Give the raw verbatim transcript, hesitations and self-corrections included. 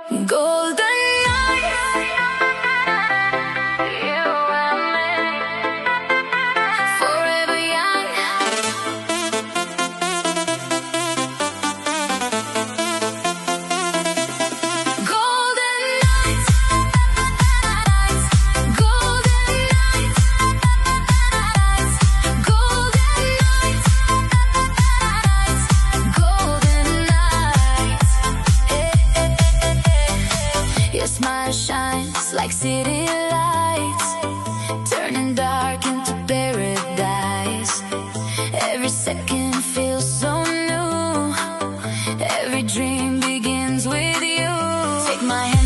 Golden night, you and me, forever young. Golden nights, golden nights, golden nights, golden nights. Your smile shines like city lights, turning dark into paradise. Every second feels so new. Every dream begins with you. Take my hand.